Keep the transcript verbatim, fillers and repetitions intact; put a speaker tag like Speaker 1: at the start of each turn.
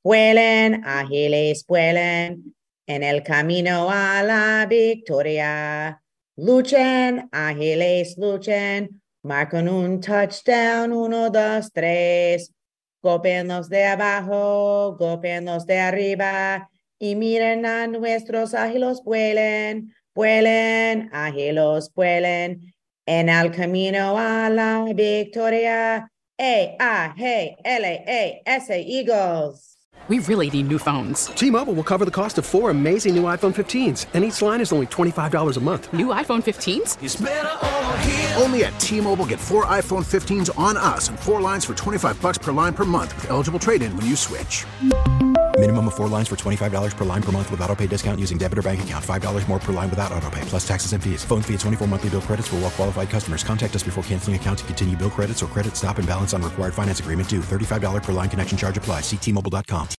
Speaker 1: Vuelen, ágiles vuelen, en el camino a la victoria. Luchen, ágiles luchen, marcan un touchdown, uno, dos, tres. Golpeenlos de abajo, golpeenlos de arriba, y miren a nuestros ágiles vuelen, vuelen, ágiles vuelen, en el camino a la victoria. A I G L A S, Eagles.
Speaker 2: We really need new phones.
Speaker 3: T-Mobile will cover the cost of four amazing new iPhone fifteens, and each line is only twenty-five dollars a month.
Speaker 2: New iPhone fifteens?
Speaker 4: It's better over here.
Speaker 5: Only at T-Mobile, get four iPhone fifteens on us and four lines for twenty-five dollars per line per month with eligible trade-in when you switch.
Speaker 6: Minimum of four lines for twenty-five dollars per line per month with autopay discount using debit or bank account. five dollars more per line without autopay, plus taxes and fees. Phone fee at twenty-four monthly bill credits for well-qualified customers. Contact us before canceling account to continue bill credits or credit stop and balance on required finance agreement due. thirty-five dollars per line connection charge applies. See T Mobile dot com.